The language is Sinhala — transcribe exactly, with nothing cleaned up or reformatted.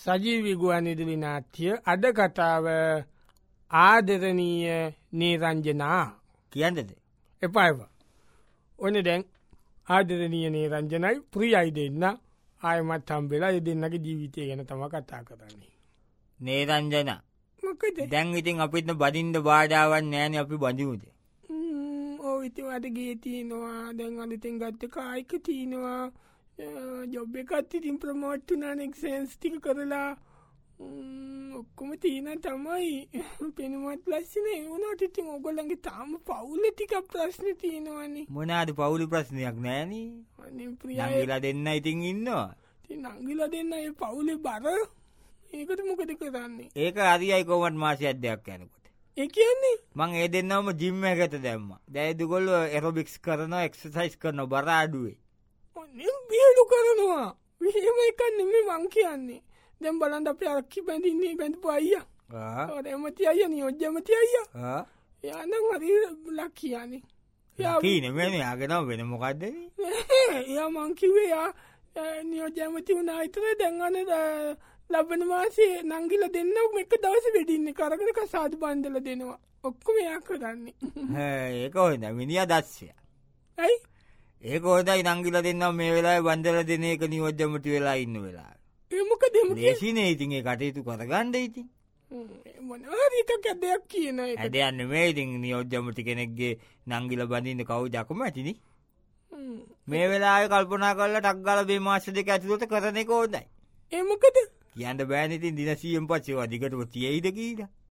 සජීවී ගුවන්විදුලි නාට්‍ය අද කතාව ආදරණීය නිරංජනා කියන්නද එපා එපා. ඔන්න දැන් ආදරණීය නිරංජනයි ප්‍රියයි දෙන්න ආයමත් හම්බෙලා ඒ දෙන්නගේ ජීවිතය ගැන තමයි කතා කරන්නේ. නිරංජන මොකද? දැන් ඉතින් අපිට බදින්න බාධාවක් නැහැනේ අපි බඳිමුද? ඔව් ඉතින් අද ගේ තියෙනවා දැන් අලුතෙන් ගත්ත කායික තියෙනවා ජොබ් එකත් ඉතින් ප්‍රමෝට් වුණා එක්සෙන්ස් ටික කරලා ඔක්කොම තියෙන තමයි පෙනුමත් ලස්සනයි වුණාට ඉතින් ඔයගොල්ලන්ගේ තාම පවුලේ ටික ප්‍රශ්න තියෙනවානේ. මොනවාද පවුලේ ප්‍රශ්නයක් නැහනේ. අනේ ප්‍රියයි නංගිලා දෙන්න ඉතින් ඉන්නවා. ඉතින් නංගිලා දෙන්න ඒ පවුලේ බර ඒකට මොකද කරන්නේ? ඒක හරියයි කොහොමද මාසයක් දෙකක් යනකොට. ඒ කියන්නේ මං ඒ දෙන්නවම ජිම් එකට දැම්මා. දැන් ඒගොල්ලෝ ඇරොබික්ස් කරනවා එක්සර්සයිස් කරනවා බර අඩුවේ. ඔන්න බියලු කරනවා. එහෙම එකක් නෙමෙයි මං කියන්නේ. දැන් බලන්න අපි අක්කි බැඳින්නේ බැඳපු අයියා. ආ. ඔය එමති අයියා නියෝජ්‍යමති අයියා. ආ. එයා නම් හරි ලක්කියානේ. ලකී නෙමෙයි යාගේ නම වෙන මොකද්ද නේ? එයා මං කිව්වේ යා නියෝජ්‍යමති වුණා විතර දැන් අනේ ලබන මාසේ නංගිලා දෙන්නම එක දවසේ වෙඩින් එක අරගෙන කසාද බන්දලා දෙනවා. ඔක්කොම එයා කරන්නේ. හේ ඒක හොඳයි මිනිහා දැස්සිය. ඇයි? ඒක හොඳයි නංගිලා දෙන්නම මේ වෙලාවේ බන්දලා දෙන එක නියෝජ්‍යමති වෙලා ඉන්න වෙලාව. ඒ මොකද එමු කියන්නේ? දේශිනේ ඉතින් ඒ කටයුතු කරගන්න ඉතින්. මොනවාරි ටිකක් දෙයක් කියන එක. ඇදයන් නෙමෙයි ඉතින් නියෝජ්‍යමති කෙනෙක්ගේ නංගිලා බඳින්න කවුද අකමැතිනේ. මේ වෙලාවේ කල්පනා කරලා ටක් ගාලා මේ මාස දෙක ඇතුළත කරන එක හොඳයි. ඒ මොකද? කියන්න බෑනේ ඉතින් දින සීයෙන් පස්සේ ඒවා දිගටම තියෙයිද කීලා.